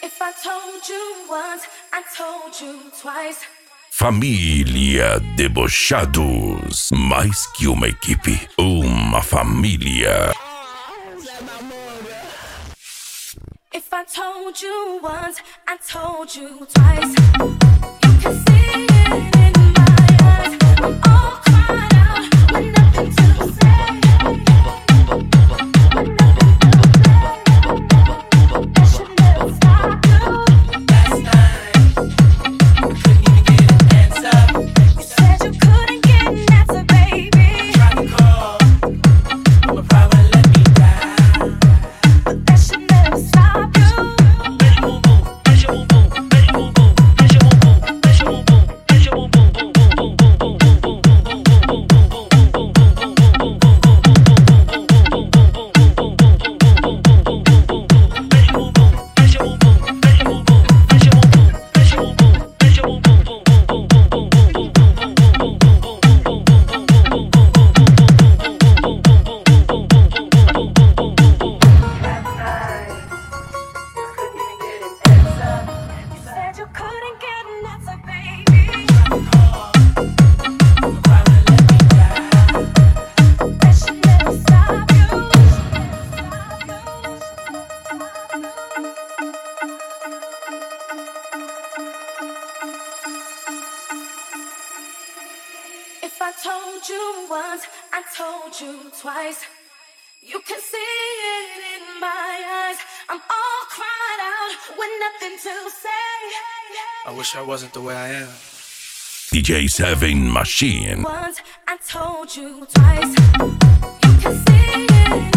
If I told you once, I told you twice. Família Debochados. Mais que uma equipe, uma família. If I told you once, I told you twice. You can see it in my eyes. I'm all cried out with nothing to say. That should never stop you. Last night, couldn't even get an answer. You said you couldn't get an answer, baby. Tried to call, but probably let me down. But that should never stop you. If I told you once, I told you twice. You can see it in my eyes. I'm all cried out with nothing to say. I wish I wasn't the way I am. DJ Seven Machine. Once, I told you twice. You can see it